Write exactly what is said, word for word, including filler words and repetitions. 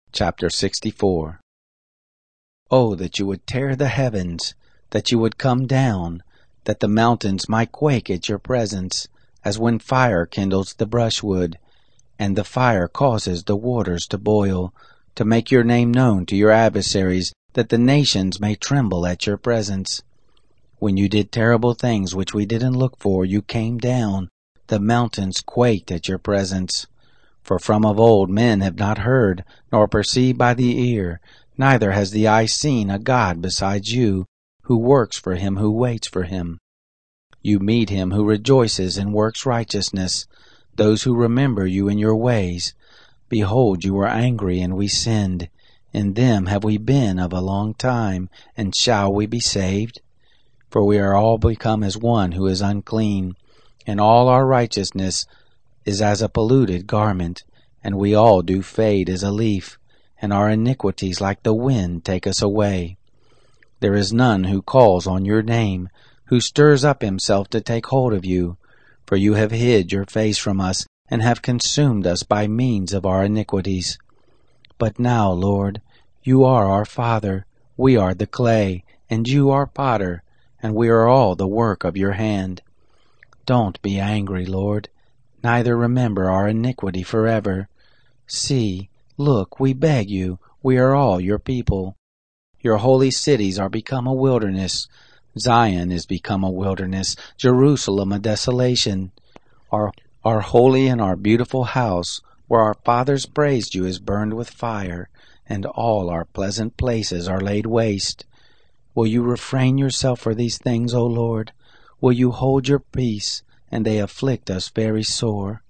Chapter sixty-four. Oh, that you would tear the heavens, that you would come down, that the mountains might quake at your presence, as when fire kindles the brushwood, and the fire causes the waters to boil, to make your name known to your adversaries, that the nations may tremble at your presence. When you did terrible things which we didn't look for, you came down, the mountains quaked at your presence. For from of old men have not heard, nor perceived by the ear, neither has the eye seen a God besides you, who works for him who waits for him. You meet him who rejoices and works righteousness, those who remember you in your ways. Behold, you were angry, and we sinned. In them have we been of a long time, and shall we be saved? For we are all become as one who is unclean, and all our righteousness is as a polluted garment, and we all do fade as a leaf, and our iniquities like the wind take us away. There is none who calls on your name, who stirs up himself to take hold of you, for you have hid your face from us, and have consumed us by means of our iniquities. But now, Lord, you are our Father, we are the clay, and you are potter, and we are all the work of your hand. Don't be angry, Lord, neither remember our iniquity forever. See, look, we beg you, we are all your people. Your holy cities are become a wilderness. Zion is become a wilderness, Jerusalem a desolation. Our, our holy and our beautiful house, where our fathers praised you, is burned with fire, and all our pleasant places are laid waste. Will you refrain yourself for these things, O Lord? Will you hold your peace, and they afflict us very sore?